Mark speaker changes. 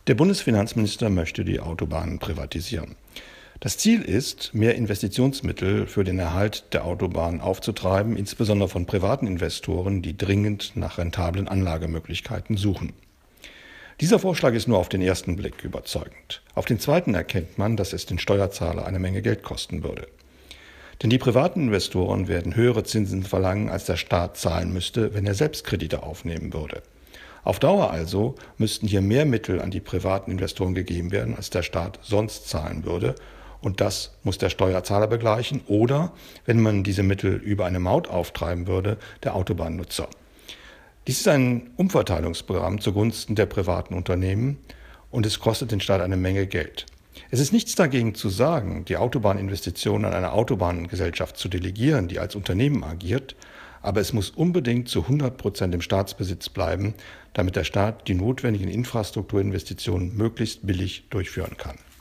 Speaker 1: Der Bundesfinanzminister möchte die Autobahnen privatisieren. Das Ziel ist, mehr Investitionsmittel für den Erhalt der Autobahnen aufzutreiben, insbesondere von privaten Investoren, die dringend nach rentablen Anlagemöglichkeiten suchen. Dieser Vorschlag ist nur auf den ersten Blick überzeugend. Auf den zweiten erkennt man, dass es den Steuerzahler eine Menge Geld kosten würde. Denn die privaten Investoren werden höhere Zinsen verlangen, als der Staat zahlen müsste, wenn er selbst Kredite aufnehmen würde. Auf Dauer also müssten hier mehr Mittel an die privaten Investoren gegeben werden, als der Staat sonst zahlen würde. Und das muss der Steuerzahler begleichen oder, wenn man diese Mittel über eine Maut auftreiben würde, der Autobahnnutzer. Dies ist ein Umverteilungsprogramm zugunsten der privaten Unternehmen und es kostet den Staat eine Menge Geld. Es ist nichts dagegen zu sagen, die Autobahninvestitionen an eine Autobahngesellschaft zu delegieren, die als Unternehmen agiert, aber es muss unbedingt zu 100% im Staatsbesitz bleiben, damit der Staat die notwendigen Infrastrukturinvestitionen möglichst billig durchführen kann.